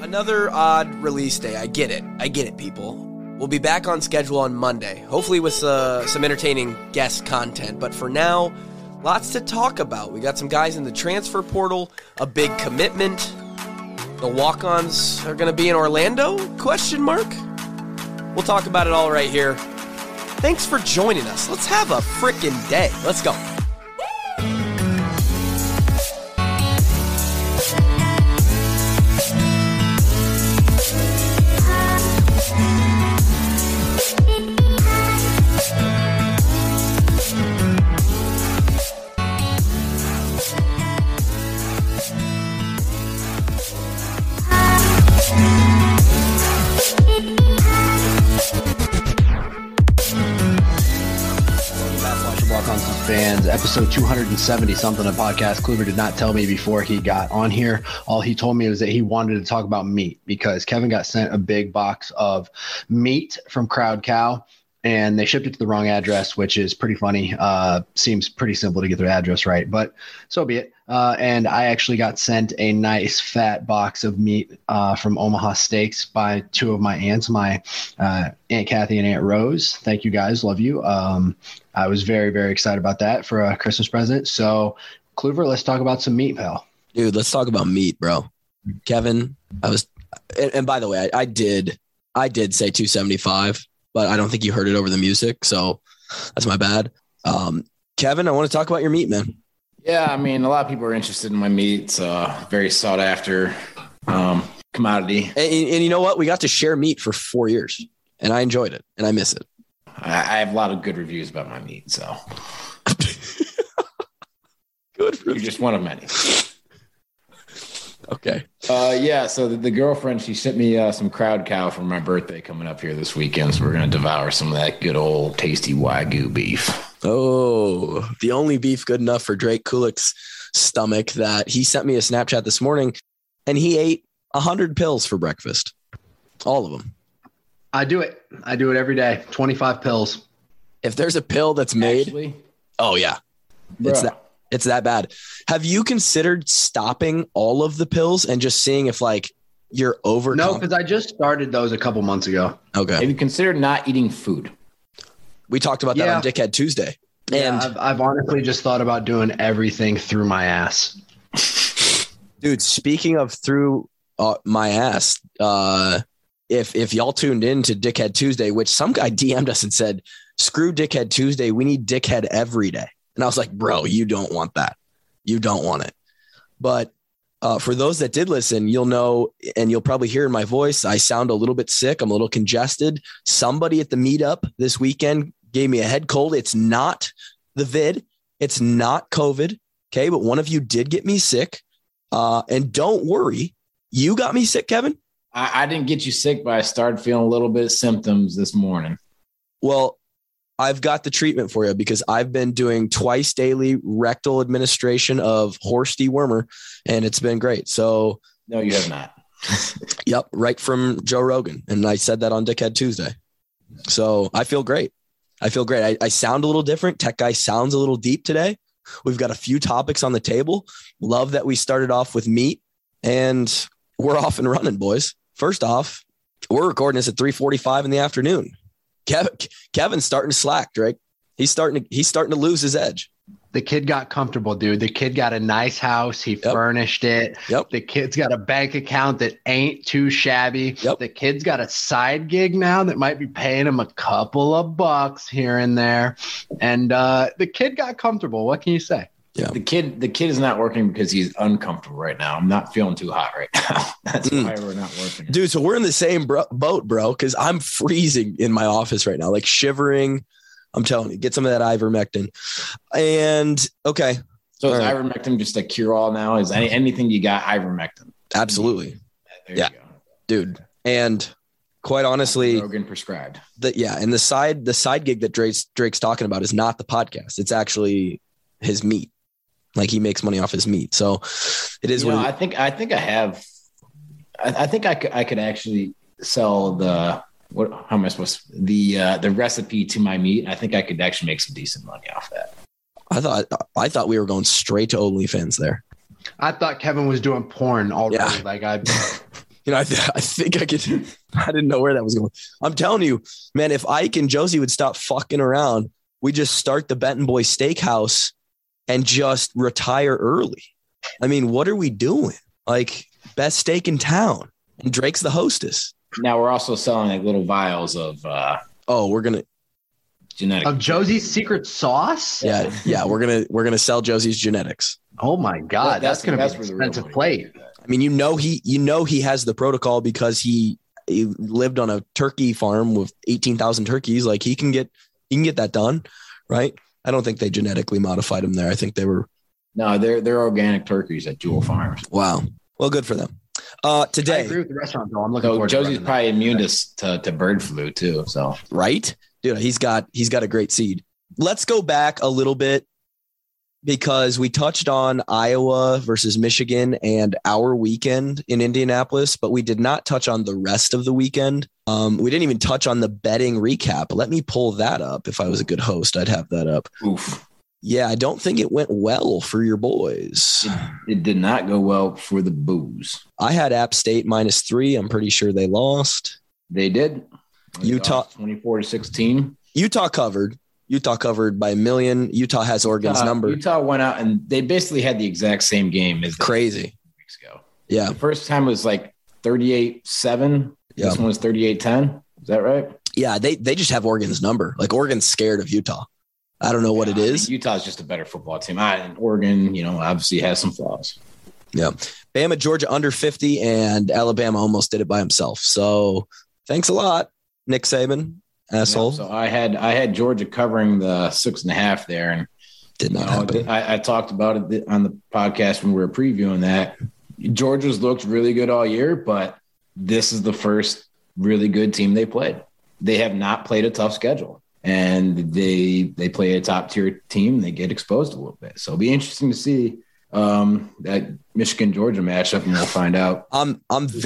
Another odd release day. I get it, people. We'll be back on schedule on Monday, hopefully with some entertaining guest content. But for now, lots to talk about. We got some guys in the transfer portal, a big commitment. The walk-ons are going to be in Orlando? Question mark? We'll talk about it all right here. Thanks for joining us. Let's have a frickin' day. Let's go. Fans, episode 270 something of podcast. Kluber did not tell me before he got on here. All he told me was that he wanted to talk about meat because Kevin got sent a big box of meat from Crowd Cow and they shipped it to the wrong address, which is pretty funny. Seems pretty simple to get their address right, but so be it. And I actually got sent a nice fat box of meat from Omaha Steaks by two of my aunts, my Aunt Kathy and Aunt Rose. Thank you guys. Love you. I was very, very excited about that for a Christmas present. So, Kluver, let's talk about some meat, pal. Dude, let's talk about meat, bro. Kevin, and by the way, I did say 275, but I don't think you heard it over the music, so that's my bad. Kevin, I want to talk about your meat, man. Yeah, I mean, a lot of people are interested in my meat. It's a very sought after commodity. And you know what? We got to share meat for 4 years, and I enjoyed it, and I miss it. I have a lot of good reviews about my meat, so. Good. You're just one of many. Okay. Yeah, so the girlfriend, she sent me some Crowd Cow for my birthday coming up here this weekend, so we're going to devour some of that good old tasty Wagyu beef. Oh, the only beef good enough for Drake Kulik's stomach that he sent me a Snapchat this morning, and he ate 100 pills for breakfast. All of them. I do it every day. 25 pills. If there's a pill that's made, Actually, oh yeah, it's that bad. Have you considered stopping all of the pills and just seeing if like you're over? No, because I just started those a couple months ago. Okay. Have you considered not eating food? We talked about that on Dickhead Tuesday. And yeah, I've honestly just thought about doing everything through my ass. Dude, speaking of through my ass, if y'all tuned in to Dickhead Tuesday, which some guy DM'd us and said, screw Dickhead Tuesday, we need Dickhead every day. And I was like, bro, you don't want that. You don't want it. But for those that did listen, you'll know, and you'll probably hear in my voice, I sound a little bit sick. I'm a little congested. Somebody at the meetup this weekend gave me a head cold. It's not the vid. It's not COVID. Okay. But one of you did get me sick. And don't worry. You got me sick, Kevin? I didn't get you sick, but I started feeling a little bit of symptoms this morning. Well, I've got the treatment for you because I've been doing twice daily rectal administration of horse dewormer, and it's been great. So no, you have not. Yep. Right from Joe Rogan. And I said that on Dickhead Tuesday. So I feel great. I sound a little different. Tech Guy sounds a little deep today. We've got a few topics on the table. Love that we started off with meat, and we're off and running, boys. First off, we're recording this at 3:45 in the afternoon. Kevin's starting to slack, Drake. He's starting to lose his edge. The kid got comfortable, dude. The kid got a nice house. He furnished it. Yep. The kid's got a bank account that ain't too shabby. Yep. The kid's got a side gig now that might be paying him a couple of bucks here and there. And the kid got comfortable. What can you say? Yeah. The kid is not working because he's uncomfortable right now. I'm not feeling too hot right now. That's why we're not working. Dude, so we're in the same boat, bro, because I'm freezing in my office right now, like shivering. I'm telling you, get some of that ivermectin. And okay. So is ivermectin just a cure-all now? Is anything you got ivermectin? Absolutely. There you go. Dude. And quite honestly, Rogan prescribed. And the side gig that Drake's talking about is not the podcast. It's actually his meat. Like he makes money off his meat. So it is I think I could actually sell the recipe to my meat. I think I could actually make some decent money off that. I thought we were going straight to OnlyFans there. I thought Kevin was doing porn already. Yeah. Like I I think I could. I didn't know where that was going. I'm telling you, man, if Ike and Josie would stop fucking around, we just start the Benton Boy Steakhouse and just retire early. I mean, what are we doing? Like, best steak in town. And Drake's the hostess. Now we're also selling like little vials of we're gonna genetic of Josie's secret sauce. Yeah, we're gonna sell Josie's genetics. Oh my God, that's gonna be an where the expensive real plate. I mean, he has the protocol because he lived on a turkey farm with 18,000 turkeys. Like he can get that done, right? I don't think they genetically modified him there. I think they were. No, they're organic turkeys at Jewel Farms. Wow. Well, good for them. Today, I agree with the restaurant though. I'm looking forward Josie's to probably immune to bird flu too. So right, dude, he's got a great seed. Let's go back a little bit because we touched on Iowa versus Michigan and our weekend in Indianapolis, but we did not touch on the rest of the weekend. We didn't even touch on the betting recap. Let me pull that up. If I was a good host, I'd have that up. Oof. Yeah, I don't think it went well for your boys. It did not go well for the Boos. I had App State -3. I'm pretty sure they lost. They did. Utah 24-16. Utah covered. Utah covered by 1 million. Utah has Oregon's number. Utah went out and they basically had the exact same game as crazy 2 weeks ago. Yeah. The first time was like 38-7. Yeah. This one was 38-10. Is that right? Yeah, they just have Oregon's number. Like Oregon's scared of Utah. I don't know what it is. Utah's just a better football team. And Oregon, obviously has some flaws. Yeah. Bama, Georgia under 50, and Alabama almost did it by himself. So thanks a lot, Nick Saban, asshole. Yeah, so I had Georgia covering the 6.5 there, and did not happen. I talked about it on the podcast when we were previewing that. Georgia's looked really good all year, but this is the first really good team they played. They have not played a tough schedule. And they play a top tier team. They get exposed a little bit. So it'll be interesting to see that Michigan Georgia matchup, and we'll find out. I'm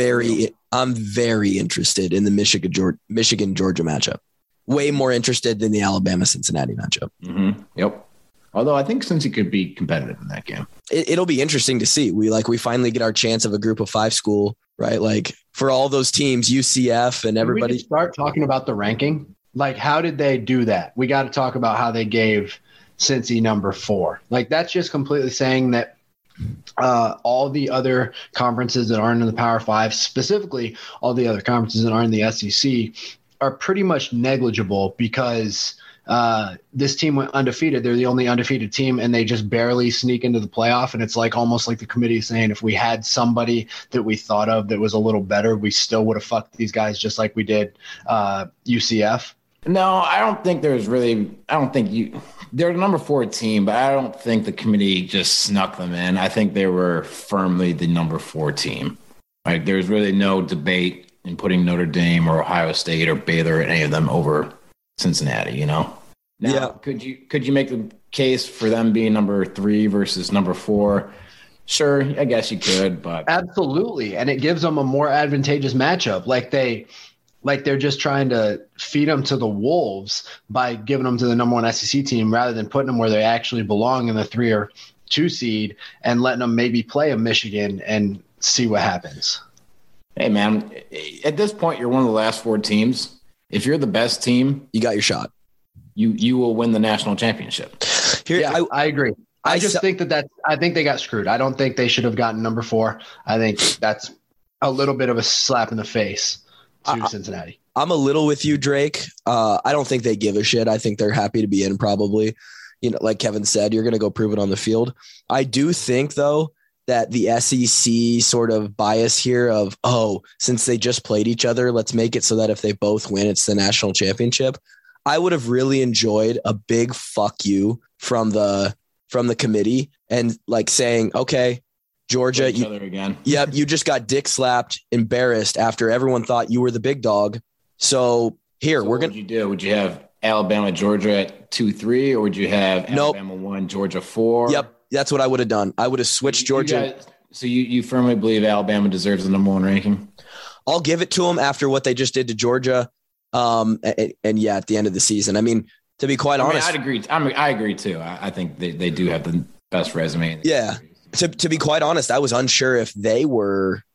very interested in the Michigan Georgia matchup. Way more interested than the Alabama Cincinnati matchup. Mm-hmm. Yep. Although I think Cincy could be competitive in that game. It'll be interesting to see. We finally get our chance of a group of 5 school, right? Like for all those teams, UCF and everybody. Can we start talking about the ranking. Like, how did they do that? We got to talk about how they gave Cincy number 4. Like, that's just completely saying that all the other conferences that aren't in the Power 5, specifically all the other conferences that aren't in the SEC, are pretty much negligible because this team went undefeated. They're the only undefeated team, and they just barely sneak into the playoff. And it's like almost like the committee saying, if we had somebody that we thought of that was a little better, we still would have fucked these guys just like we did UCF. No, I don't think they're the number 4 team, but I don't think the committee just snuck them in. I think they were firmly the number 4 team. Like there's really no debate in putting Notre Dame or Ohio State or Baylor or any of them over Cincinnati, Now, yeah. Could you make the case for them being number 3 versus number 4? Sure, I guess you could, but absolutely. And it gives them a more advantageous matchup. Like they're just trying to feed them to the wolves by giving them to the number 1 SEC team rather than putting them where they actually belong in the 3 or 2 seed and letting them maybe play a Michigan and see what happens. Hey, man, at this point, you're one of the last 4 teams. If you're the best team, you got your shot. You will win the national championship. I agree. I think they got screwed. I don't think they should have gotten number 4. I think that's a little bit of a slap in the face to Cincinnati. I'm a little with you, Drake. I don't think they give a shit. I think they're happy to be in probably. Like Kevin said, you're going to go prove it on the field. I do think, though, that the SEC sort of bias here of, since they just played each other, let's make it so that if they both win, it's the national championship. I would have really enjoyed a big fuck you from the committee and like saying, okay, Georgia, again. Yep, you just got dick slapped, embarrassed after everyone thought you were the big dog. So here, we're going to do. Would you have Alabama, Georgia at 2-3, or would you have Alabama 1, Georgia 4? Yep, that's what I would have done. I would have switched Georgia. So you firmly believe Alabama deserves the number 1 ranking? I'll give it to them after what they just did to Georgia. And yeah, at the end of the season, I mean, to be quite honest, I'd agree. I agree too. I think they do have the best resume. Yeah. To be quite honest, I was unsure if they were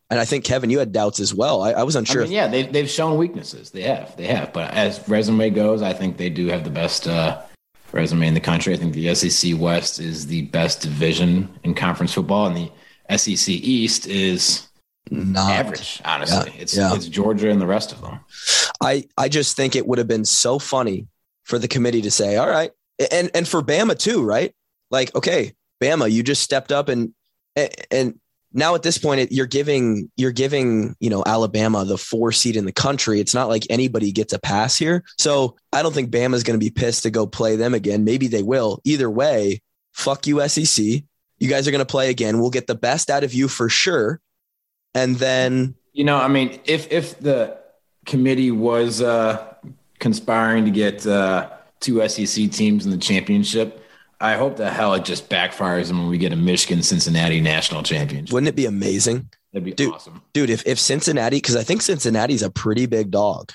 And I think, Kevin, you had doubts as well. I was unsure. They've shown weaknesses. They have. But as resume goes, I think they do have the best resume in the country. I think the SEC West is the best division in conference football, and the SEC East is not average, honestly. It's Georgia and the rest of them. I just think it would have been so funny for the committee to say, all right, and for Bama too, right? Like, okay, Bama, you just stepped up and now at this point you're giving, Alabama the 4 seed in the country. It's not like anybody gets a pass here. So I don't think Bama's going to be pissed to go play them again. Maybe they will. Either way, fuck you, SEC. You guys are going to play again. We'll get the best out of you for sure. And then, if the committee was conspiring to get 2 SEC teams in the championship, I hope the hell it just backfires when we get a Michigan-Cincinnati national championship. Wouldn't it be amazing? That'd be awesome. Dude, if Cincinnati, because I think Cincinnati's a pretty big dog.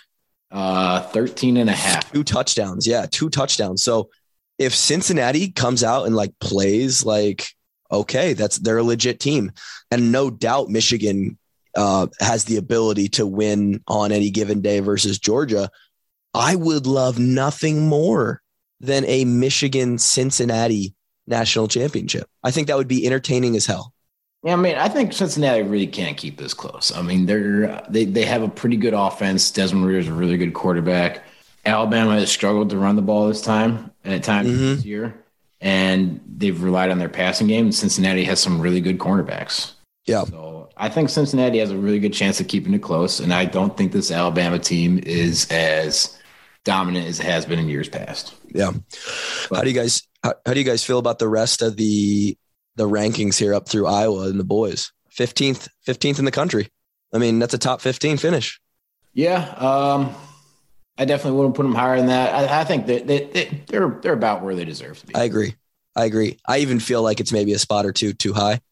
13.5. 2 touchdowns. Yeah, 2 touchdowns. So if Cincinnati comes out and plays okay, they're a legit team. And no doubt Michigan has the ability to win on any given day versus Georgia. I would love nothing more than a Michigan-Cincinnati national championship. I think that would be entertaining as hell. Yeah, I think Cincinnati really can't keep this close. They have a pretty good offense. Desmond Ridder is a really good quarterback. Alabama has struggled to run the ball this year, and they've relied on their passing game. And Cincinnati has some really good cornerbacks. Yeah. So I think Cincinnati has a really good chance of keeping it close, and I don't think this Alabama team is as dominant as it has been in years past. Yeah. But how do you guys feel about the rest of the rankings here up through Iowa and the boys? 15th in the country. That's a top 15 finish. Yeah. I definitely wouldn't put them higher than that. I think that they're about where they deserve to be. I agree. I even feel like it's maybe a spot or two too high.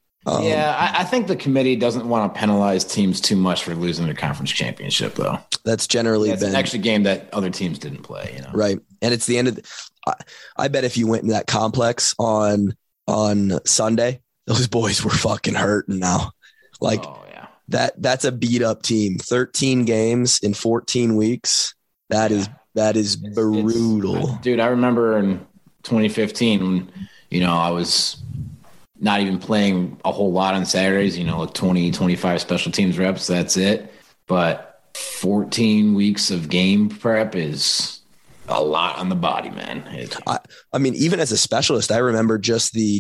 I think the committee doesn't want to penalize teams too much for losing their conference championship, though. That's generally been an extra game that other teams didn't play, Right. And it's the end of I bet if you went in that complex on Sunday, those boys were fucking hurting now. That's a beat up team. 13 games in 14 weeks. That is brutal. Dude, I remember in 2015 when, I was not even playing a whole lot on Saturdays, 20, 25 special teams reps. That's it. But 14 weeks of game prep is a lot on the body, man. Even as a specialist, I remember just the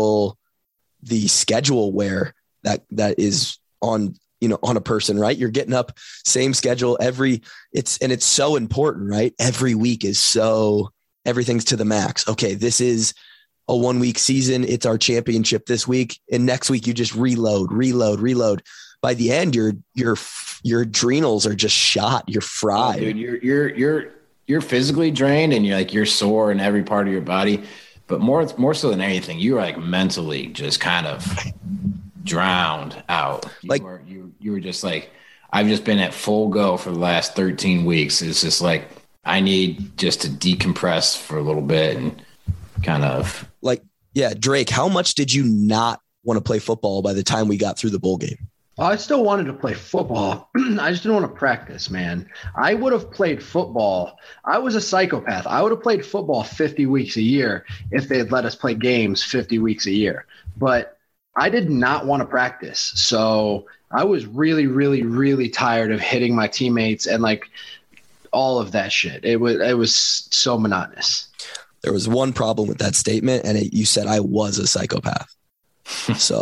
schedule wear that is on a person, right? You're getting up same schedule it's so important, right? Every week everything's to the max. Okay. This is a 1-week season. It's our championship this week. And next week you just reload. By the end, your adrenals are just shot. You're fried. Oh, dude, you're physically drained and you're sore in every part of your body, but more so than anything, you're mentally just kind of drowned out. You were just I've just been at full go for the last 13 weeks. It's just I need just to decompress for a little bit and kind of Drake, how much did you not want to play football by the time we got through the bowl game? I still wanted to play football. I just didn't want to practice, man. I would have played football. I was a psychopath. I would have played football 50 weeks a year if they had let us play games 50 weeks a year. But I did not want to practice. So I was really, really, really tired of hitting my teammates and all of that shit. It was so monotonous. There was one problem with that statement, and you said I was a psychopath. So,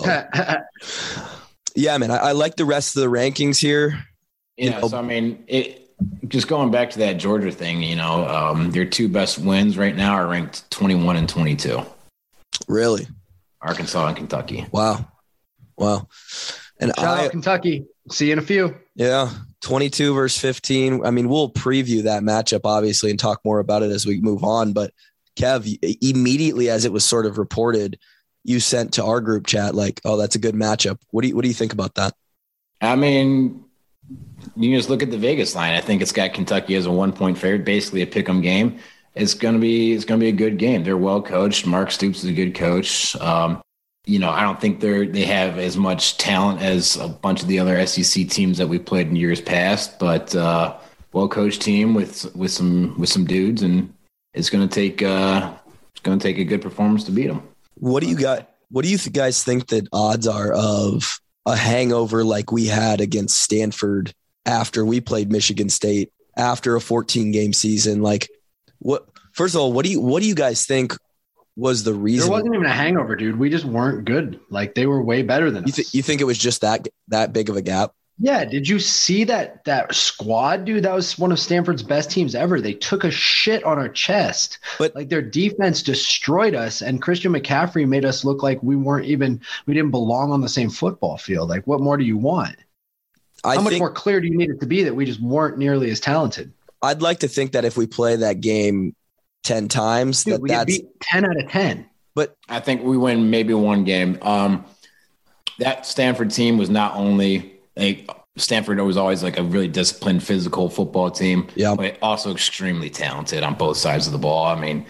yeah, man, I like the rest of the rankings here. Just going back to that Georgia thing, their 2 best wins right now are ranked 21 and 22. Really? Arkansas and Kentucky. Wow. And shout out Kentucky. See you in a few. Yeah. 22 versus 15. We'll preview that matchup, obviously, and talk more about it as we move on. But Kev, immediately as it was sort of reported, you sent to our group chat oh, that's a good matchup. What do you think about that? You just look at the Vegas line. I think it's got Kentucky as a 1-point favorite, basically a pick'em game. It's gonna be a good game. They're well coached. Mark Stoops is a good coach. I don't think they have as much talent as a bunch of the other SEC teams that we played in years past, but well-coached team with some dudes, and it's going to take a good performance to beat them. What do you guys think that odds are of a hangover like we had against Stanford after we played Michigan State after a 14-game season? Like, first of all, what do you guys think was the reason? There wasn't even a hangover, dude. We just weren't good. Like, they were way better than us. You think it was just that big of a gap? Yeah. Did you see that squad, dude? That was one of Stanford's best teams ever. They took a shit on our chest. But like, their defense destroyed us, and Christian McCaffrey made us look like we didn't belong on the same football field. Like, what more do you want? How much more clear do you need it to be that we just weren't nearly as talented? I'd like to think that if we play that game 10 times, dude, we get beat 10 out of 10. But I think we win maybe one game. That Stanford team was not only Stanford was always like a really disciplined, physical football team, but also extremely talented on both sides of the ball. I mean,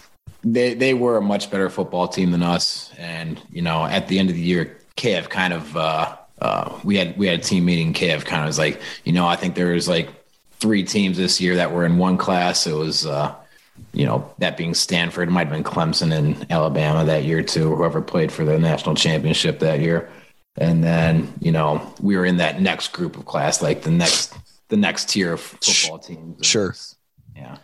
they were a much better football team than us. And, at the end of the year, KF kind of we had a team meeting. KF kind of was like, I think there was like 3 teams this year that were in one class. It was, that being Stanford, it might have been Clemson and Alabama that year too, whoever played for the national championship that year. And then, we were in that next group of class, like the next tier of football teams. Sure. Yeah.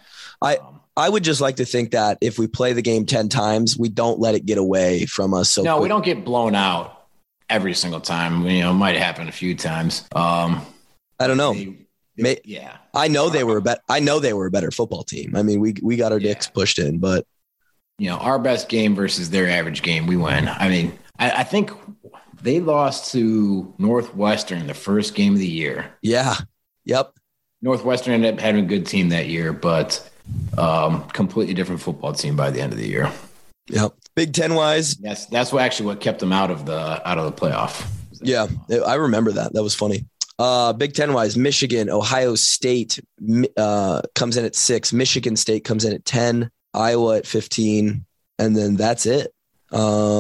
I would just like to think that if we play the game 10 times, we don't let it get away from us. No, we don't get blown out every single time. It might happen a few times. I don't know. Yeah. I know they were a better football team. I mean, we got our dicks pushed in, but our best game versus their average game, we win. I mean, I think they lost to Northwestern the first game of the year. Yeah. Yep. Northwestern ended up having a good team that year, but completely different football team by the end of the year. Yep. Big Ten wise. That's what kept them out of the playoff. Yeah. I remember that. That was funny. Big Ten wise, Michigan, Ohio State comes in at 6. Michigan State comes in at 10. Iowa at 15. And then that's it. I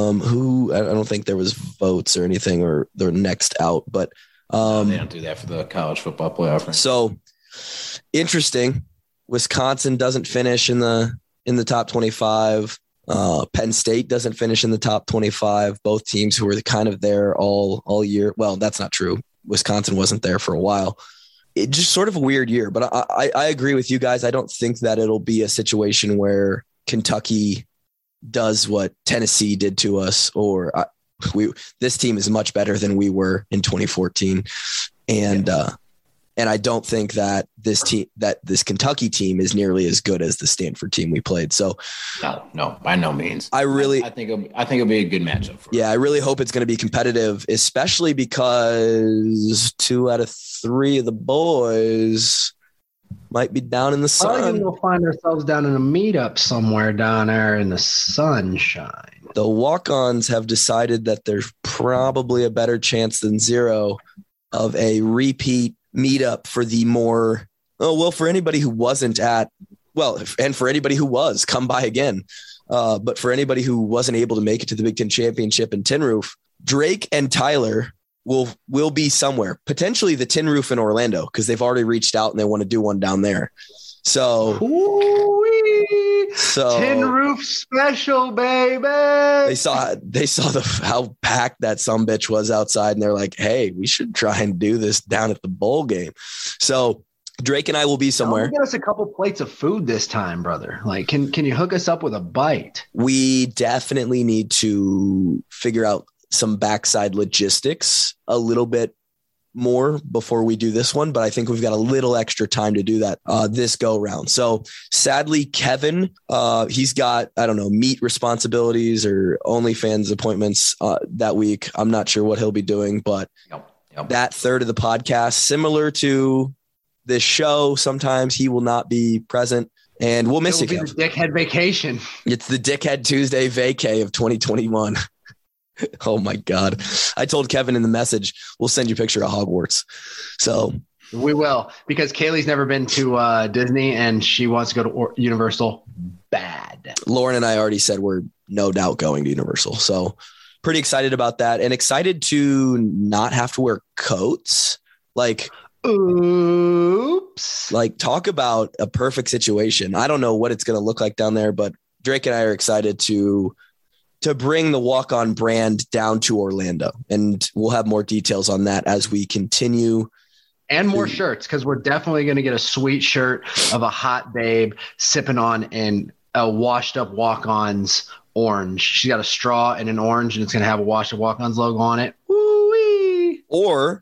don't think there was votes or anything or they're next out, but no, they don't do that for the college football playoff. Right? So interesting. Wisconsin doesn't finish in the top 25. Penn State doesn't finish in the top 25. Both teams who were kind of there all year. Well, that's not true. Wisconsin wasn't there for a while. It just sort of a weird year, but I agree with you guys. I don't think that it'll be a situation where Kentucky does what Tennessee did to us, or this team is much better than we were in 2014. And I don't think that this Kentucky team is nearly as good as the Stanford team we played. So no, by no means. I think it'll be a good matchup. I really hope it's going to be competitive, especially because 2 out of 3 of the boys might be down in the sun. Probably we'll find ourselves down in a meetup somewhere down there in the sunshine. The walk-ons have decided that there's probably a better chance than zero of a repeat meetup for the more, for anybody who wasn't and for anybody who was, come by again. But for anybody who wasn't able to make it to the Big Ten Championship in Tin Roof, Drake and Tyler will be somewhere, potentially the Tin Roof in Orlando, because they've already reached out and they want to do one down there. So Tin Roof special, baby. They saw how packed that sumbitch was outside, and they're like, "Hey, we should try and do this down at the bowl game." So Drake and I will be somewhere. Get us a couple plates of food this time, brother. Like, can you hook us up with a bite? We definitely need to figure out some backside logistics a little bit more before we do this one, but I think we've got a little extra time to do that this go round. So sadly, Kevin, he's got, meat responsibilities or OnlyFans appointments that week. I'm not sure what he'll be doing, but that third of the podcast, similar to this show, sometimes he will not be present. And we'll miss you, Kev. The dickhead vacation. It's the Dickhead Tuesday vacay of 2021. Oh my God. I told Kevin in the message, we'll send you a picture of Hogwarts. So we will, because Kaylee's never been to Disney and she wants to go to Universal bad. Lauren and I already said we're no doubt going to Universal. So pretty excited about that and excited to not have to wear coats. Like, oops. Like, talk about a perfect situation. I don't know what it's going to look like down there, but Drake and I are excited to bring the Walk On brand down to Orlando. And we'll have more details on that as we continue. And more shirts, because we're definitely going to get a sweet shirt of a hot babe sipping on in a washed up Walk-Ons orange. She's got a straw and an orange, and it's going to have a washed up Walk-Ons logo on it. Woo-wee. Or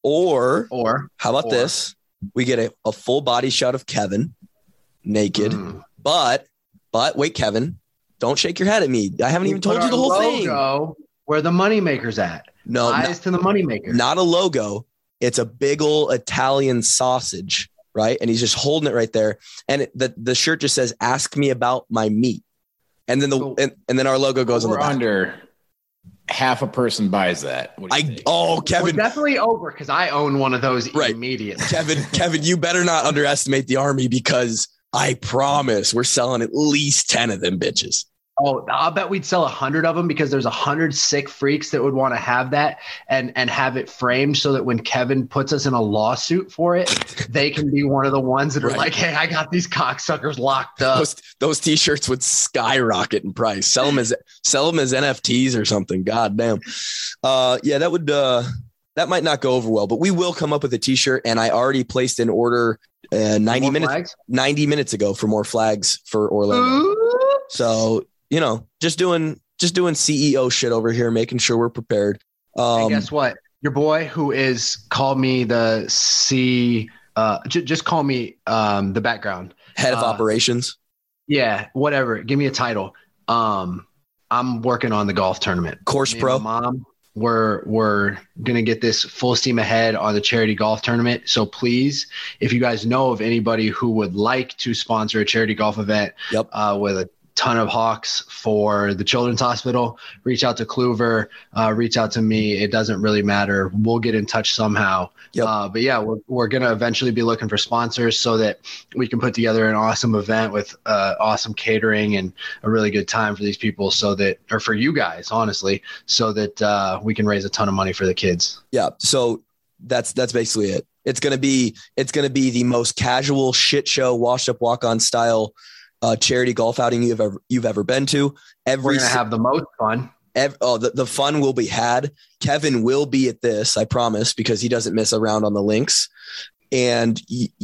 how about this? We get a full body shot of Kevin naked, but wait, Kevin, don't shake your head at me. I haven't even told you the whole thing. Where the moneymaker's at. No, eyes to the moneymaker. Not a logo. It's a big old Italian sausage, right? And he's just holding it right there. And the shirt just says, "Ask me about my meat." And then and then our logo goes on the back. Under half a person buys that. Kevin, we're definitely over, because I own one of those immediately. Kevin, you better not underestimate the army, because I promise we're selling at least 10 of them bitches. Oh, I'll bet we'd sell 100 of them, because there's 100 sick freaks that would want to have that and have it framed so that when Kevin puts us in a lawsuit for it, they can be one of the ones that are like, "Hey, I got these cocksuckers locked up." Those t-shirts would skyrocket in price. Sell them as NFTs or something. God damn. Yeah, that might not go over well, but we will come up with a t-shirt, and I already placed an order 90 minutes ago for more flags for Orlando. Ooh. So, just doing CEO shit over here, making sure we're prepared. And guess what? Your boy, who is called me the just call me the background head of operations. Yeah, whatever. Give me a title. I'm working on the golf tournament. Course Pro. Mom, we're gonna get this full steam ahead on the charity golf tournament. So please, if you guys know of anybody who would like to sponsor a charity golf event, with a ton of hawks for the Children's Hospital, reach out to Kluver, reach out to me. It doesn't really matter. We'll get in touch somehow. But yeah, we're going to eventually be looking for sponsors so that we can put together an awesome event with awesome catering and a really good time for these people, or for you guys, honestly, so that we can raise a ton of money for the kids. Yeah. So that's basically it. It's going to be the most casual shit show, washed up walk-on style charity golf outing you've ever been to. We're going to have the most fun. The fun will be had. Kevin will be at this, I promise, because he doesn't miss around on the links. And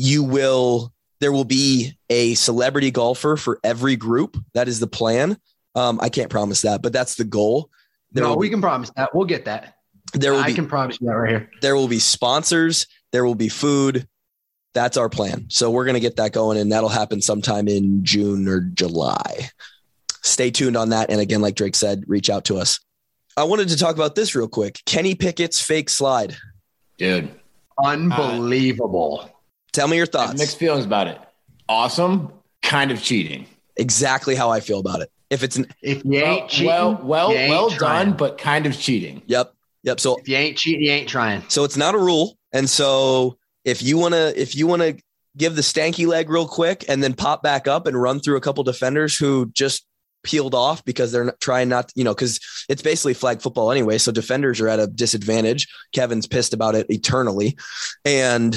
there will be a celebrity golfer for every group. That is the plan. I can't promise that, but that's the goal. We can promise that. We'll get that. I can promise you that right here. There will be sponsors. There will be food. That's our plan. So we're going to get that going, and that'll happen sometime in June or July. Stay tuned on that. And again, like Drake said, reach out to us. I wanted to talk about this real quick. Kenny Pickett's fake slide. Dude. Unbelievable. Tell me your thoughts. I have mixed feelings about it. Awesome. Kind of cheating. Exactly how I feel about it. If you ain't cheating, well done, but kind of cheating. Yep. So if you ain't cheating, you ain't trying. So it's not a rule. And so if you want to give the stanky leg real quick and then pop back up and run through a couple defenders who just peeled off because they're trying not, because it's basically flag football anyway. So defenders are at a disadvantage. Kevin's pissed about it eternally, and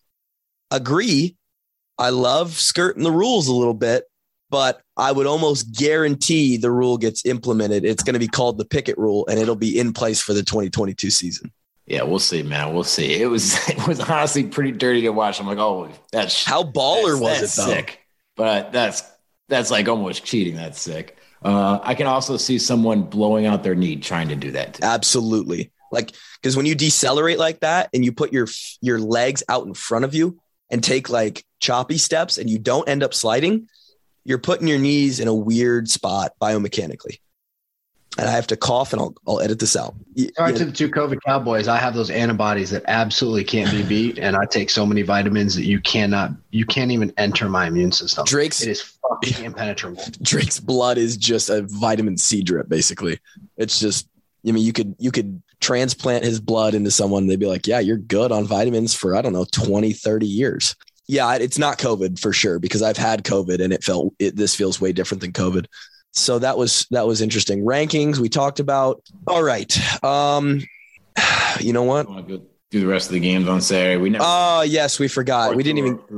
agree. I love skirting the rules a little bit, but I would almost guarantee the rule gets implemented. It's going to be called the Pickett rule, and it'll be in place for the 2022 season. Yeah, we'll see, man. We'll see. It was honestly pretty dirty to watch. I'm like, oh, how baller was it though? Sick. But that's like almost cheating. That's sick. I can also see someone blowing out their knee trying to do that too. Absolutely. Like, because when you decelerate like that and you put your legs out in front of you and take like choppy steps and you don't end up sliding, you're putting your knees in a weird spot biomechanically. And I have to cough, and I'll edit this out. Sorry to the two COVID cowboys. I have those antibodies that absolutely can't be beat, and I take so many vitamins that you can't even enter my immune system. It is fucking impenetrable. Drake's blood is just a vitamin C drip, basically. It's just, you could transplant his blood into someone, and they'd be like, yeah, you're good on vitamins for, I don't know, 20, 30 years. Yeah, it's not COVID for sure, because I've had COVID and this feels way different than COVID. So that was interesting. Rankings we talked about. All right. You know what? Go do the rest of the games on Saturday. We never. Oh yes, we forgot. We didn't even.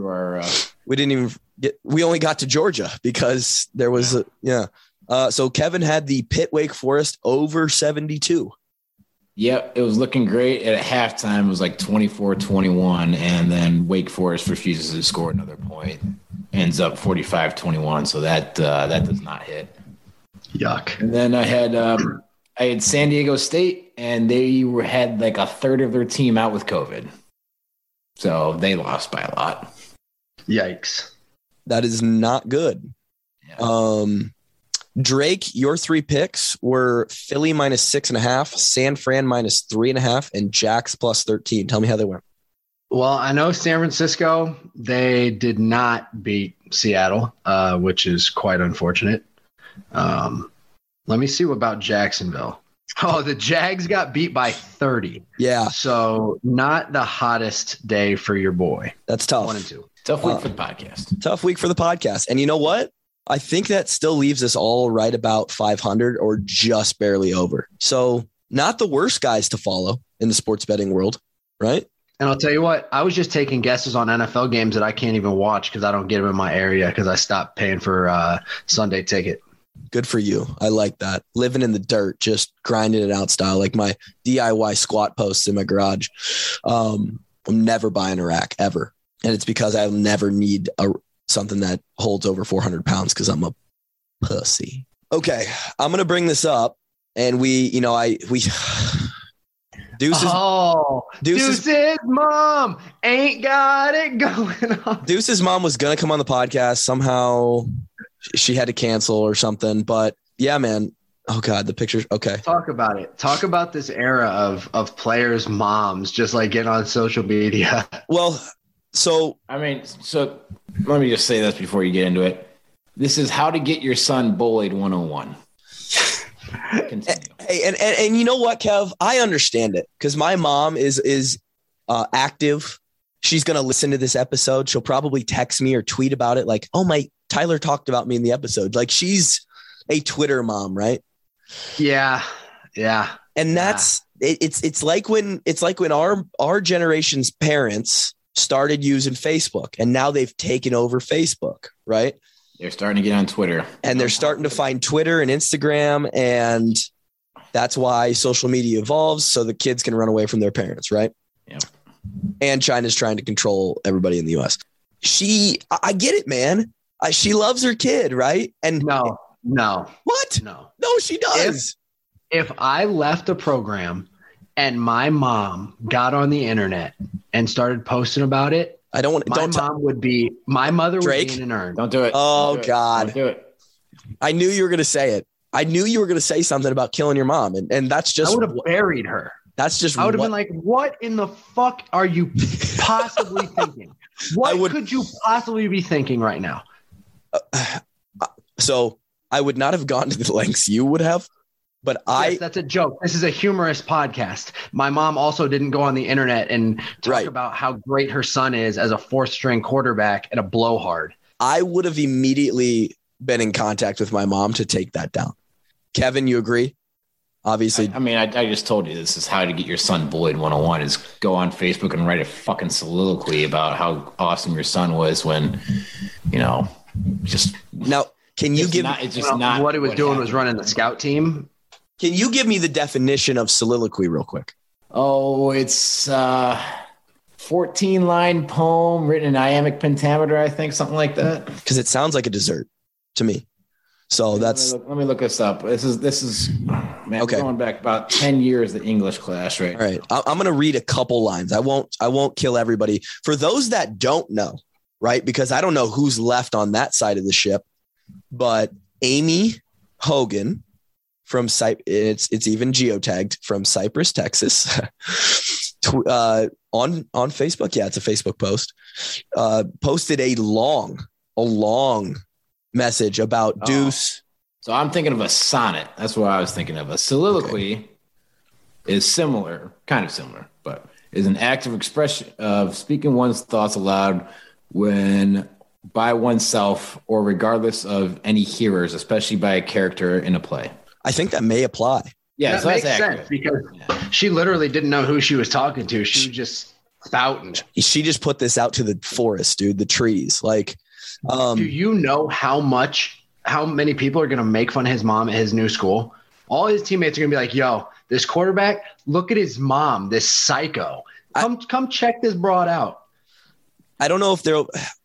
We only got to Georgia because there was so Kevin had the Pitt Wake Forest over 72. Yep, it was looking great. At halftime, it was like 24-21, and then Wake Forest refuses to score another point. Ends up 45-21, so that does not hit. Yuck. And then I had San Diego State, and they had like a third of their team out with COVID. So they lost by a lot. Yikes. That is not good. Yeah. Drake, your 3 picks were Philly -6.5, San Fran -3.5, and Jax +13. Tell me how they went. Well, I know San Francisco, they did not beat Seattle, which is quite unfortunate. Let me see about Jacksonville. Oh, the Jags got beat by 30. Yeah. So not the hottest day for your boy. That's tough. 1 and 2. Tough week for the podcast. Tough week for the podcast. And you know what? I think that still leaves us all right about 500 or just barely over. So not the worst guys to follow in the sports betting world, right? And I'll tell you what, I was just taking guesses on NFL games that I can't even watch because I don't get them in my area because I stopped paying for Sunday ticket. Good for you. I like that. Living in the dirt, just grinding it out style, like my DIY squat posts in my garage. I'm never buying a rack ever. And it's because I'll never need something that holds over 400 pounds because I'm a pussy. Okay, I'm going to bring this up. And Deuce's mom ain't got it going on. Deuce's mom was going to come on the podcast. Somehow she had to cancel or something. But yeah, man. Oh God, the pictures. Okay. Talk about it. Talk about this era of players' moms just like getting on social media. Well, so let me just say this before you get into it. This is how to get your son bullied 101. Continue. Hey, and you know what, Kev? I understand it because my mom is active. She's going to listen to this episode. She'll probably text me or tweet about it. Like, oh, my Tyler talked about me in the episode. Like she's a Twitter mom, right? Yeah. Yeah. And that's it's like when our generation's parents started using Facebook and now they've taken over Facebook, right? They're starting to get on Twitter. And they're starting to find Twitter and Instagram. And that's why social media evolves so the kids can run away from their parents, right? Yeah. And China's trying to control everybody in the US. I get it, man. She loves her kid, right? And no. What? No, she does. If I left a program and my mom got on the internet and started posting about it, my mother would be in an urn. Don't do it. Oh, God. Don't do it. I knew you were going to say it. I knew you were going to say something about killing your mom. And that's just. I would have buried her. That's just. I would have been like, what in the fuck are you possibly thinking? What could you possibly be thinking right now? So I would not have gone to the lengths you would have. But yes, that's a joke. This is a humorous podcast. My mom also didn't go on the internet and talk about how great her son is as a 4th-string quarterback and a blowhard. I would have immediately been in contact with my mom to take that down. Kevin, you agree? Obviously. I just told you this is how to get your son bullied 101 is go on Facebook and write a fucking soliloquy about how awesome your son was when, just. Now, can you give not what he was doing was running the scout team? Can you give me the definition of soliloquy real quick? Oh, it's 14-line poem written in iambic pentameter, I think, something like that. Because it sounds like a dessert to me. So let me look this up. This is man, okay. We're going back about 10 years to English class, right? All right. I'm going to read a couple lines. I won't kill everybody. For those that don't know, right? Because I don't know who's left on that side of the ship, but Amy Hogan from it's even geotagged from Cypress, Texas, on Facebook. Yeah, it's a Facebook post. Posted a long message about Deuce. So I'm thinking of a sonnet. That's what I was thinking of. A soliloquy is similar, kind of similar, but is an active expression of speaking one's thoughts aloud when by oneself or regardless of any hearers, especially by a character in a play. I think that may apply. Yeah, that so makes that's sense because she literally didn't know who she was talking to. She was just spouting. She just put this out to the forest, dude, the trees. Like, do you know how many people are going to make fun of his mom at his new school? All his teammates are going to be like, yo, this quarterback, look at his mom, this psycho. Come check this broad out. I don't know if they're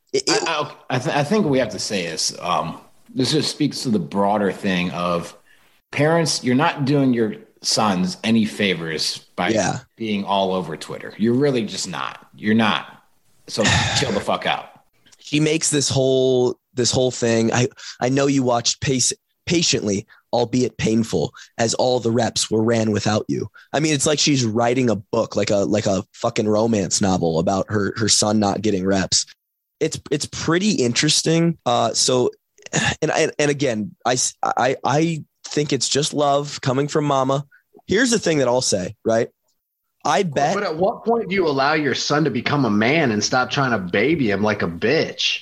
I think we have to say this. This just speaks to the broader thing of parents. You're not doing your sons any favors by being all over Twitter. You're really just not. You're not. So chill the fuck out. She makes this whole thing. I know you watched patiently, albeit painful, as all the reps were ran without you. I mean, it's like she's writing a book, like a fucking romance novel about her son not getting reps. It's pretty interesting. So, and again, I think it's just love coming from mama. Here's the thing that I'll say, right? I bet. But at what point do you allow your son to become a man and stop trying to baby him like a bitch?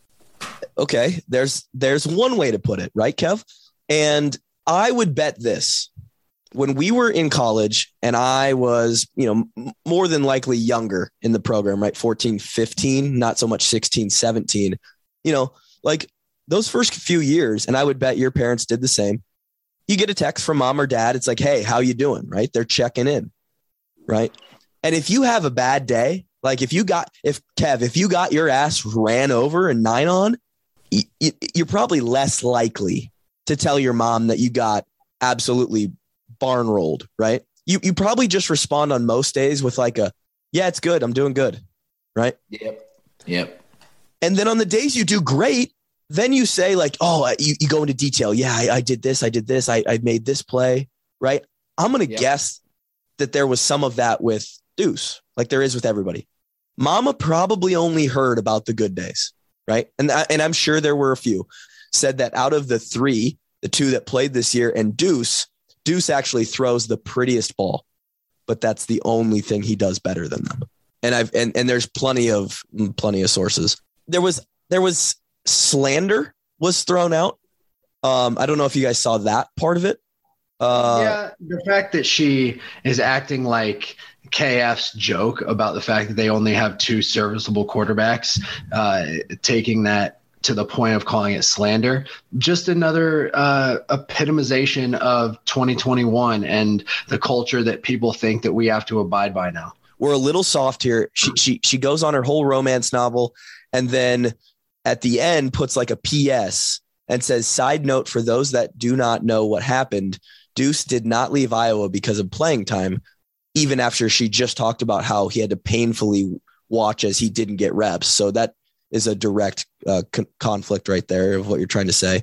Okay, there's one way to put it, right, Kev? And I would bet this. When we were in college and I was, more than likely younger in the program, right? 14, 15, not so much 16, 17, like those first few years. And I would bet your parents did the same. You get a text from mom or dad. It's like, hey, how you doing? Right. They're checking in. Right. And if you have a bad day, like if you got your ass ran over and 9 on, you're probably less likely to tell your mom that you got absolutely barn rolled, right? You probably just respond on most days with like yeah, it's good. I'm doing good. Right. Yep. And then on the days you do great, then you say like, oh, you go into detail. Yeah, I did this. I made this play. Right. I'm going to guess that there was some of that with Deuce, like there is with everybody. Mama probably only heard about the good days. Right. And I'm sure there were a few. Said that out of the 3, the 2 that played this year and Deuce actually throws the prettiest ball, but that's the only thing he does better than them. And there's plenty of sources. There was slander was thrown out. I don't know if you guys saw that part of it. The fact that she is acting like KF's joke about the fact that they only have 2 serviceable quarterbacks, taking that to the point of calling it slander, just another epitomization of 2021 and the culture that people think that we have to abide by now. We're a little soft here. She goes on her whole romance novel and then at the end puts like a PS and says, side note for those that do not know what happened, Deuce did not leave Iowa because of playing time, even after she just talked about how he had to painfully watch as he didn't get reps. So that is a direct conflict right there of what you're trying to say.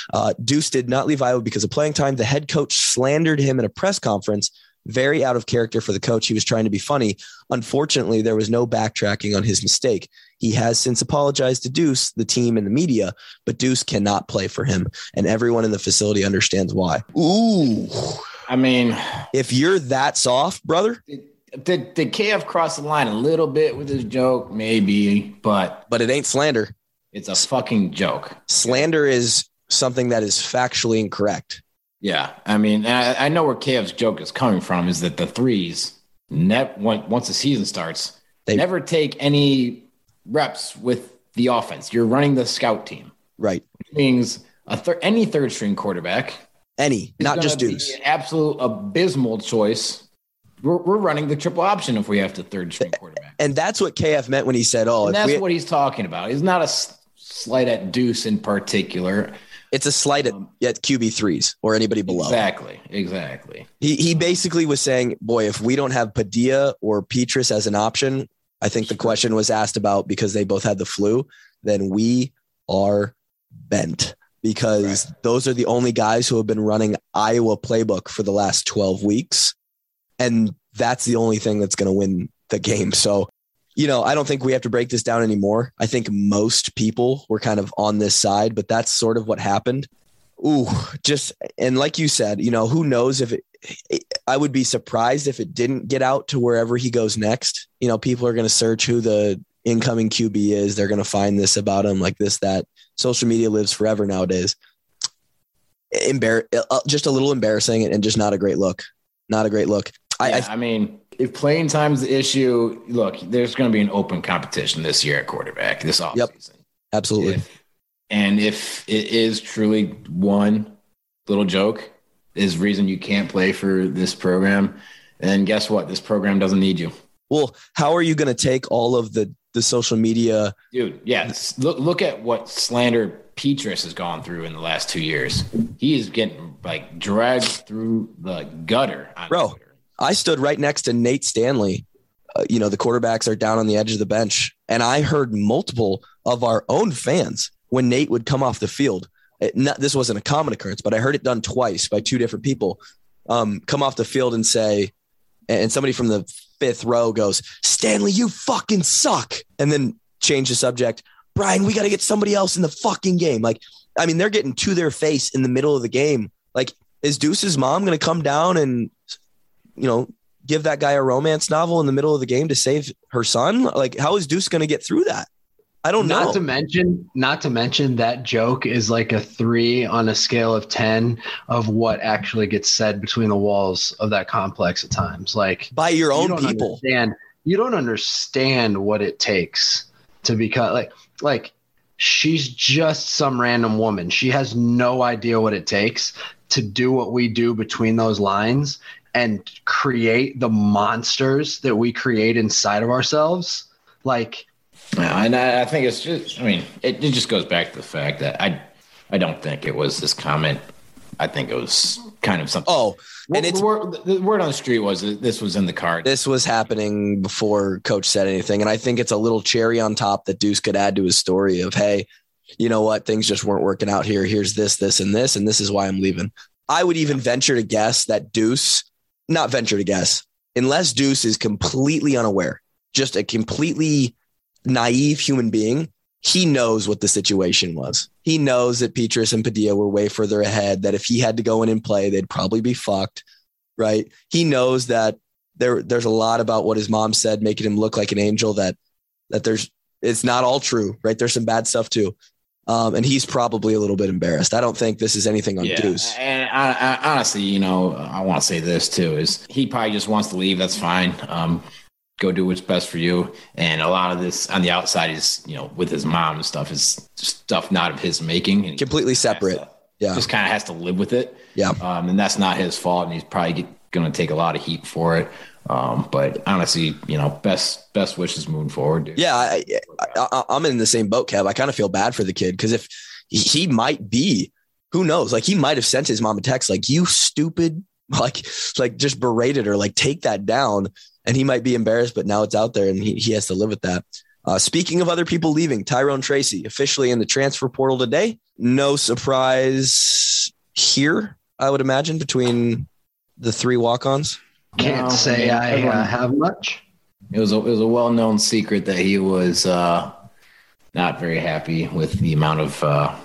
Deuce did not leave Iowa because of playing time. The head coach slandered him in a press conference, very out of character for the coach. He was trying to be funny. Unfortunately, there was no backtracking on his mistake. He has since apologized to Deuce, the team, and the media, but Deuce cannot play for him, and everyone in the facility understands why. Ooh. I mean, if you're that soft, brother. Did KF cross the line a little bit with his joke? Maybe, but it ain't slander. It's a fucking joke. Slander is something that is factually incorrect. Yeah. I mean, I know where KF's joke is coming from is that the 3s, once the season starts, they never take any reps with the offense. You're running the scout team. Right. Which means any third string quarterback. Not just Deuce. An absolute abysmal choice. We're running the triple option if we have the third string quarterback. And that's what KF meant when he said, and that's what he's talking about. It's not a slight at Deuce in particular. It's a slight at QB3s or anybody below. Exactly. He basically was saying, boy, if we don't have Padilla or Petrus as an option, I think the question was asked about because they both had the flu, then we are bent. Because those are the only guys who have been running Iowa playbook for the last 12 weeks. And that's the only thing that's going to win the game. So, I don't think we have to break this down anymore. I think most people were kind of on this side, but that's sort of what happened. And like you said, who knows if I would be surprised if it didn't get out to wherever he goes next. People are going to search who the incoming QB is. They're going to find this about him, like this, that. Social media lives forever nowadays. Just a little embarrassing and just not a great look. Not a great look. I mean, if playing time's the issue, look, there's going to be an open competition this year at quarterback this offseason. Yep, absolutely. If it is truly one little joke is reason you can't play for this program, then guess what? This program doesn't need you. Well, how are you going to take all of the social media? Dude, yeah. Look at what slander Petras has gone through in the last 2 years. He is getting like dragged through the gutter. Bro, Twitter. I stood right next to Nate Stanley. The quarterbacks are down on the edge of the bench. And I heard multiple of our own fans when Nate would come off the field. This wasn't a common occurrence, but I heard it done twice by two different people. Come off the field and say, and somebody from the fifth row goes, "Stanley, you fucking suck." And then change the subject. "Brian, we got to get somebody else in the fucking game." Like, I mean, they're getting to their face in the middle of the game. Like, is Deuce's mom going to come down and, give that guy a romance novel in the middle of the game to save her son? Like, how is Deuce going to get through that? I don't know. Not to mention that joke is like a 3 on a scale of 10 of what actually gets said between the walls of that complex at times. Like, by your own people. You don't understand what it takes to become like she's just some random woman. She has no idea what it takes to do what we do between those lines and create the monsters that we create inside of ourselves. Like, and I think it's just, it just goes back to the fact that I don't think it was this comment. I think it was kind of something. Oh, and the word on the street was that this was in the card. This was happening before Coach said anything. And I think it's a little cherry on top that Deuce could add to his story of, hey, you know what? Things just weren't working out here. Here's this, and this is why I'm leaving. I would even venture to guess that unless Deuce is completely unaware, just a completely naive human being, he knows what the situation was. He knows that Petras and Padilla were way further ahead, that if he had to go in and play, they'd probably be fucked, right? He knows that there's a lot about what his mom said, making him look like an angel, that it's not all true, right? There's some bad stuff too. And he's probably a little bit embarrassed. I don't think this is anything on Deuce. And I honestly, I want to say this too, is he probably just wants to leave. That's fine. Go do what's best for you. And a lot of this on the outside is, with his mom and stuff, is stuff not of his making. And completely separate. Just kind of has to live with it. Yeah. And that's not his fault. And he's probably going to take a lot of heat for it. But honestly, best wishes moving forward, dude. Yeah. I'm in the same boat, Kev. I kind of feel bad for the kid because if he might be, who knows? Like, he might have sent his mom a text like, "You stupid," like just berated her, like, take that down. And he might be embarrassed, but now it's out there and he has to live with that. Speaking of other people leaving, Tyrone Tracy officially in the transfer portal today. No surprise here, I would imagine, between the 3 walk-ons. Can't say I have much. It was a well-known secret that he was not very happy with the amount of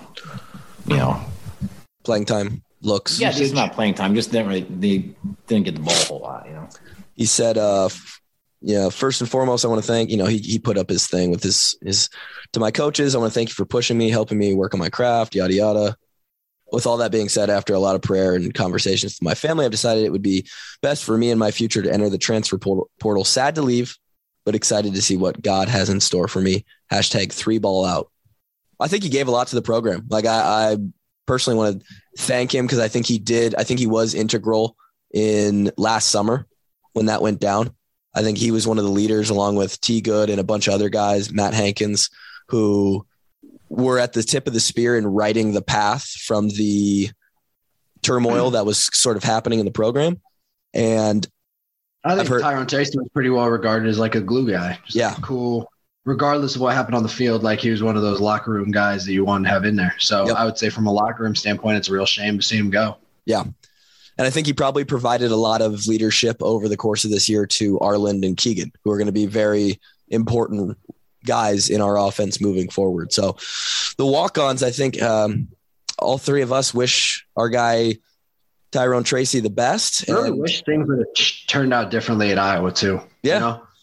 playing time looks. Yeah, just not playing time. Just they didn't get the ball a whole lot. He said, first and foremost, I want to thank, he put up his thing with his to my coaches. I want to thank you for pushing me, helping me work on my craft, yada, yada. With all that being said, after a lot of prayer and conversations with my family, I've decided it would be best for me and my future to enter the transfer portal. Sad to leave, but excited to see what God has in store for me. #3ballout. I think he gave a lot to the program. Like, I personally want to thank him because I think he was integral in last summer when that went down. I think he was one of the leaders along with T. Good and a bunch of other guys, Matt Hankins, who were at the tip of the spear in writing the path from the turmoil that was sort of happening in the program. And I think Tyrone Tracy was pretty well regarded as like a glue guy. Just cool. Regardless of what happened on the field, like, he was one of those locker room guys that you want to have in there. So I would say from a locker room standpoint, it's a real shame to see him go. Yeah. And I think he probably provided a lot of leadership over the course of this year to Arland and Keegan, who are going to be very important guys in our offense moving forward. So the walk-ons, I think all 3 of us wish our guy Tyrone Tracy the best. I really wish things would have turned out differently at Iowa too. Yeah.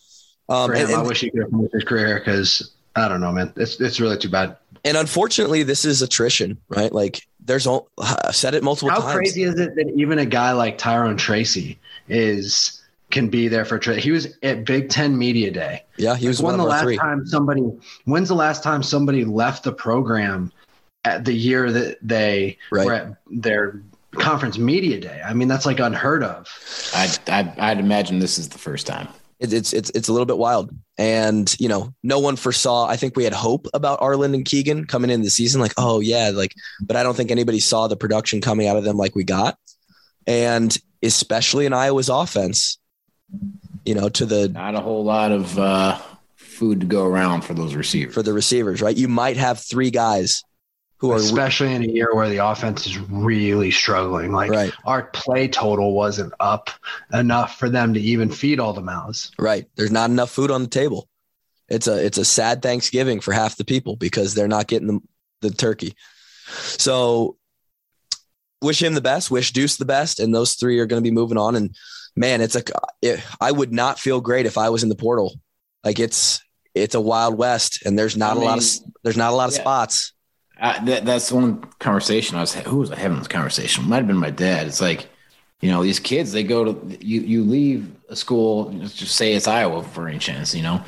For him, I wish he could have finished his career because I don't know, man. It's really too bad. And unfortunately, this is attrition, right? Like I've said it multiple times. How crazy is it that even a guy like Tyrone Tracy can be there for he was at Big Ten Media Day. Yeah, he was one of our three. When's the last time somebody left the program at the year that they were at their conference media day? I mean, that's like unheard of. I'd imagine this is the first time. It's a little bit wild. And, no one foresaw, I think we had hope about Arland and Keegan coming into the season. Like, oh yeah. But I don't think anybody saw the production coming out of them like we got. And especially in Iowa's offense, not a whole lot of food to go around for those receivers. For the receivers, right? You might have three guys who are, especially in a year where the offense is really struggling. Like our play total wasn't up enough for them to even feed all the mouths. Right. There's not enough food on the table. It's a sad Thanksgiving for half the people because they're not getting the turkey. So wish him the best, wish Deuce the best. And those three are going to be moving on. And man, I would not feel great if I was in the portal. Like it's a Wild West and there's not a lot of spots. That's one conversation who was I having this conversation? It might've been my dad. It's like, these kids, they go to, you leave a school, just say it's Iowa for any chance, a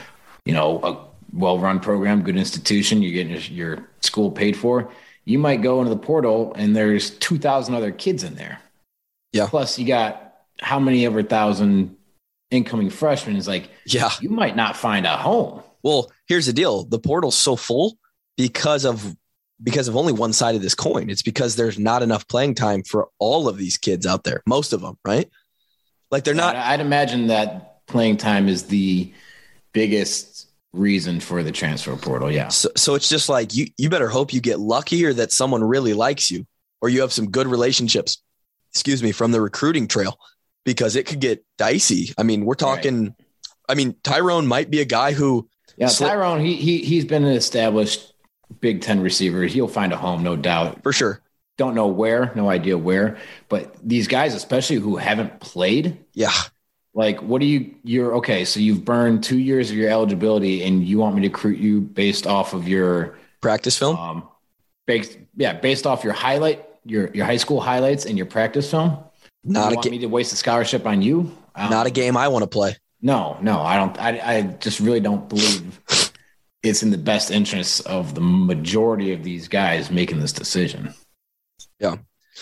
well-run program, good institution, you're getting your school paid for. You might go into the portal and there's 2,000 other kids in there. Yeah. Plus you got how many over 1,000 incoming freshmen is like, you might not find a home. Well, here's the deal. The portal's so full because of only one side of this coin. It's because there's not enough playing time for all of these kids out there. Most of them, right? Like they're not. I'd imagine that playing time is the biggest reason for the transfer portal. Yeah. So it's just like, you better hope you get lucky or that someone really likes you or you have some good relationships, from the recruiting trail, because it could get dicey. I mean, we're talking, Tyrone might be a guy who. Yeah. Tyrone, he's been an established Big Ten receiver. He'll find a home, no doubt. For sure. Don't know where, no idea where, but these guys, especially who haven't played. Yeah. Like, you're okay. So you've burned 2 years of your eligibility and you want me to recruit you based off of your practice film? Based off your your high school highlights and your practice film. Want me to waste a scholarship on you? Not a game I want to play. No, I don't. I just really don't believe it's in the best interest of the majority of these guys making this decision. Yeah.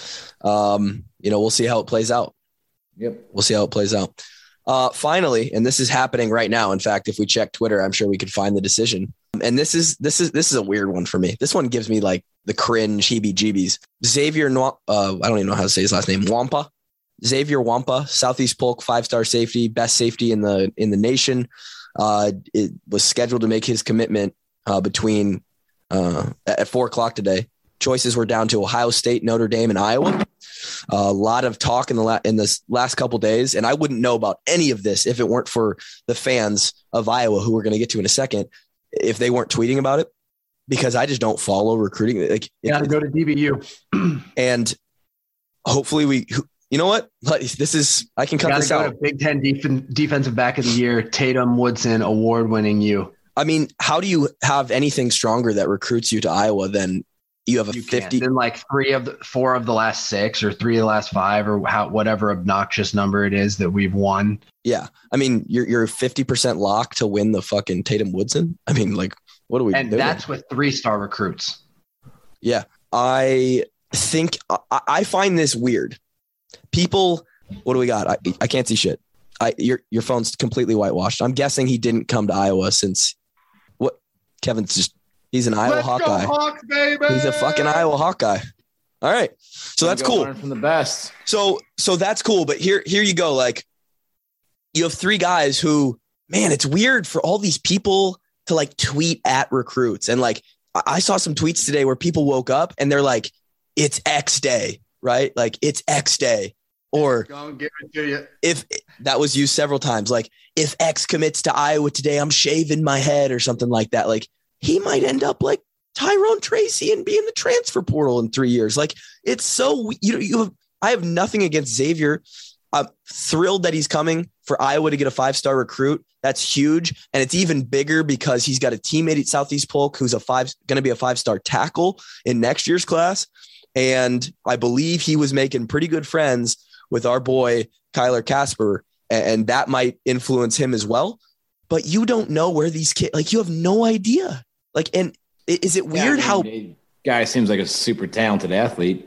We'll see how it plays out. Yep. We'll see how it plays out. Finally, and this is happening right now. In fact, if we check Twitter, I'm sure we could find the decision. And this is a weird one for me. This one gives me like the cringe heebie-jeebies. Xavier, I don't even know how to say his last name. Xavier Wampa, Southeast Polk, 5-star safety, best safety in the nation. It was scheduled to make his commitment at 4:00 today. Choices were down to Ohio State, Notre Dame, and Iowa. A lot of talk in this last couple days, and I wouldn't know about any of this if it weren't for the fans of Iowa, who we're going to get to in a second, if they weren't tweeting about it, because I just don't follow recruiting. Like, you got to go to DBU, and hopefully you know what? I can cut this out. Big Ten defensive back of the year, Tatum Woodson, award-winning you. I mean, how do you have anything stronger that recruits you to Iowa than you have a 50? Then like 4 of the last 6 or 3 of the last 5 or whatever obnoxious number it is that we've won. Yeah. I mean, you're 50% locked to win the fucking Tatum Woodson. I mean, like, what do we do? And that's with 3-star recruits. Yeah. I think I find this weird. People, what do we got? I can't see shit. Your phone's completely whitewashed. I'm guessing he didn't come to Iowa since he's an Iowa Hawkeye. Hawks, baby! He's a fucking Iowa Hawkeye. All right. So that's cool. Learn from the best. So that's cool. But here you go. Like, you have 3 guys who, man, it's weird for all these people to like tweet at recruits. And like, I saw some tweets today where people woke up and they're like, it's X day, right? Like, it's X day. Or don't give it to you. If that was used several times, like, if X commits to Iowa today, I'm shaving my head or something like that. Like, he might end up like Tyrone Tracy and be in the transfer portal in 3 years. Like, it's so, I have nothing against Xavier. I'm thrilled that he's coming for Iowa to get a 5-star recruit, that's huge. And it's even bigger because he's got a teammate at Southeast Polk who's going to be a 5-star tackle in next year's class. And I believe he was making pretty good friends with our boy, Kyler Casper, and that might influence him as well. But you don't know where these kids, like, you have no idea. Like, and is it weird how guy seems like a super talented athlete?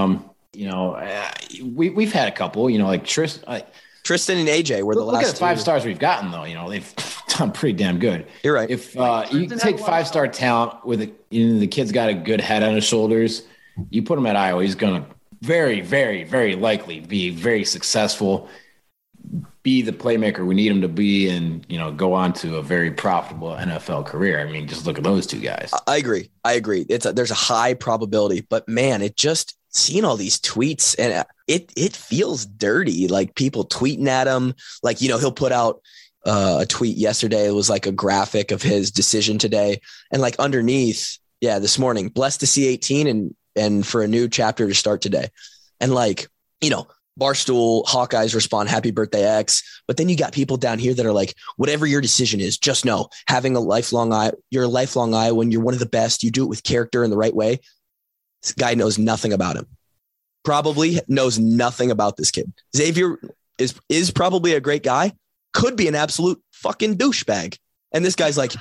We've had a couple, like Tristan and AJ were the last. Look at the 5 stars we've gotten, though. They've done pretty damn good. You're right. If you take 5-star talent with the kid's got a good head on his shoulders, you put him at Iowa, he's going to very, very, very likely be very successful, be the playmaker we need him to be, and go on to a very profitable NFL career. I mean, just look at those two guys. I agree. There's a high probability, but man, it just seeing all these tweets and it feels dirty. Like people tweeting at him, like, he'll put out a tweet yesterday. It was like a graphic of his decision today. And like underneath, this morning, blessed to see 18 and for a new chapter to start today. And like, Barstool Hawkeyes respond, happy birthday, X. But then you got people down here that are like, whatever your decision is, just know you're a lifelong Iowan. You're one of the best. You do it with character in the right way. This guy knows nothing about him. Probably knows nothing about this kid. Xavier is probably a great guy. Could be an absolute fucking douchebag. And this guy's like,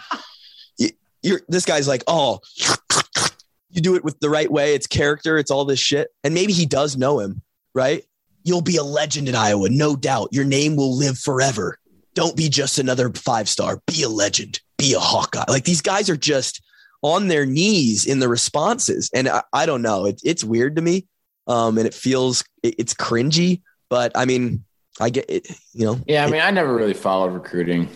oh, you do it with the right way. It's character. It's all this shit. And maybe he does know him, right? You'll be a legend in Iowa, no doubt. Your name will live forever. Don't be just another 5-star. Be a legend. Be a Hawkeye. Like these guys are just on their knees in the responses. And I don't know. It's weird to me. And it's cringy. But I mean, I get it, Yeah, I mean, I never really followed recruiting.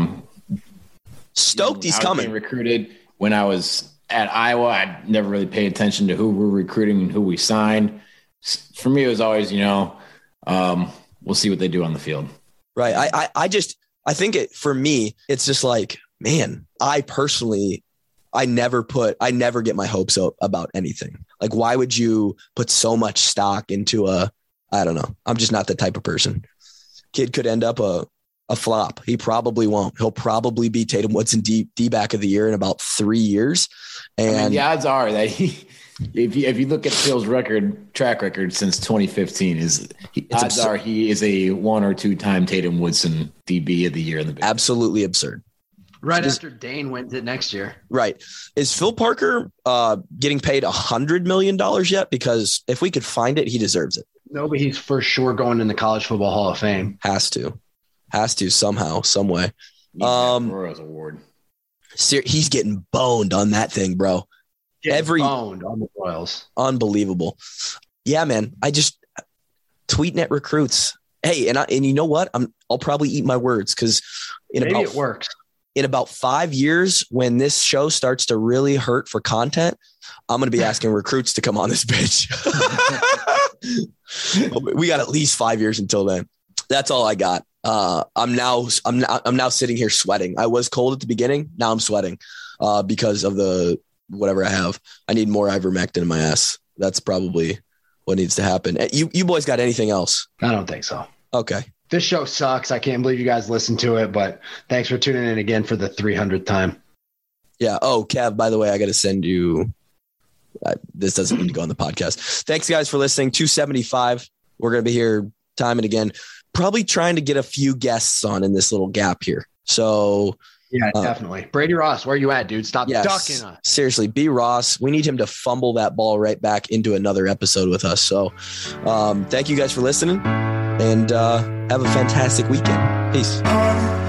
Stoked he's coming. Recruited when I was at Iowa. I never really paid attention to who we're recruiting and who we signed. For me, it was always, we'll see what they do on the field. Right. I think for me, it's just like, man, I never get my hopes up about anything. Like, why would you put so much stock into I don't know. I'm just not the type of person. Kid could end up a flop. He probably won't. He'll probably be Tatum Woodson D-back of the year in about 3 years. And the odds are that if you look at Phil's track record since 2015, odds are he is a 1 or 2 time Tatum Woodson DB of the year in the Big absolutely absurd. Right after Dane went it next year. Right. Is Phil Parker getting paid $100 million yet? Because if we could find it, he deserves it. No, but he's for sure going in the College Football Hall of Fame. Has to somehow, some way. Royals award. He's getting boned on that thing, bro. Boned on the Royals. Unbelievable. Yeah, man. I just tweeting at recruits. Hey, and you know what? I'll probably eat my words because it works. In about 5 years, when this show starts to really hurt for content, I'm going to be asking recruits to come on this bitch. We got at least 5 years until then. That's all I got. I'm now sitting here sweating. I was cold at the beginning. Now I'm sweating because of the whatever I have. I need more ivermectin in my ass. That's probably what needs to happen. You boys got anything else? I don't think so. Okay. This show sucks. I can't believe you guys listened to it, but thanks for tuning in again for the 300th time. Yeah. Oh, Kev, by the way, I got to send you. This doesn't need to go on the podcast. Thanks, guys, for listening. 275. We're going to be here time and again, probably trying to get a few guests on in this little gap here. So, yeah, definitely. Brady Ross, where you at, dude? Stop ducking us. Seriously, B. Ross. We need him to fumble that ball right back into another episode with us. So thank you guys for listening and have a fantastic weekend. Peace.